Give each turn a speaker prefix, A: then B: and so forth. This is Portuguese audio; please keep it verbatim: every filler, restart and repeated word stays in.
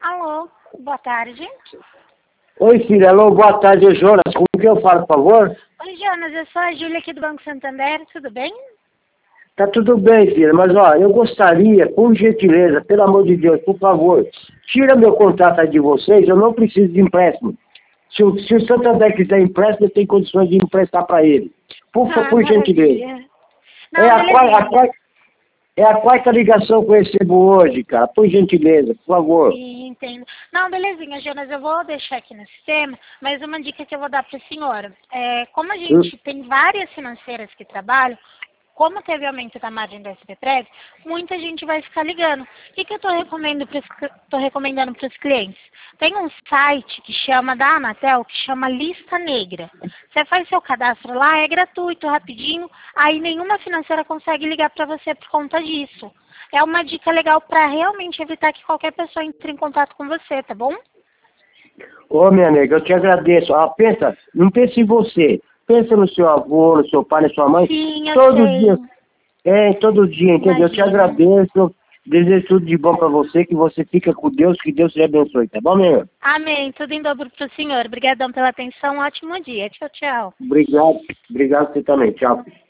A: Alô, boa tarde.
B: Oi, filha. Alô, boa tarde, é Jonas. Com que eu falo, por favor?
A: Oi, Jonas, eu sou a Júlia aqui do Banco Santander, tudo bem?
B: Tá tudo bem, filha, mas ó, eu gostaria, por gentileza, pelo amor de Deus, por favor, tira meu contato aí de vocês, eu não preciso de empréstimo. Se o, se o Santander quiser empréstimo, eu tenho condições de emprestar para ele. Por,
A: Ah,
B: por gentileza.
A: maravilha. Não,
B: É a, quarta, a,
A: belezinha.
B: quarta, é a quarta ligação que eu recebo hoje, cara. Por gentileza, por favor.
A: Sim, entendo. Não, belezinha, Jonas, eu vou deixar aqui no sistema, mas uma dica que eu vou dar para a senhora. É, como a
B: Hum.
A: gente tem várias financeiras que trabalham, como teve aumento da margem da S B Prev, muita gente vai ficar ligando. O que, que eu estou recomendando para os clientes? Tem um site que chama da Anatel, que chama Lista Negra. Você faz seu cadastro lá, é gratuito, rapidinho, aí nenhuma financeira consegue ligar para você por conta disso. É uma dica legal para realmente evitar que qualquer pessoa entre em contato com você, tá bom?
B: Ô, minha nega, eu te agradeço. Ah, pensa, não pense em você. Pensa no seu avô, no seu pai, na sua mãe.
A: Sim, eu
B: Todo
A: sei.
B: dia. É, todo dia, entendeu? Eu te
A: Imagina.
B: agradeço. Desejo tudo de bom pra você, que você fica com Deus, que Deus te abençoe, tá bom, meu?
A: Amém. Tudo em dobro pro senhor. Obrigadão pela atenção. Ótimo dia. Tchau, tchau.
B: Obrigado. Obrigado você também. Tchau.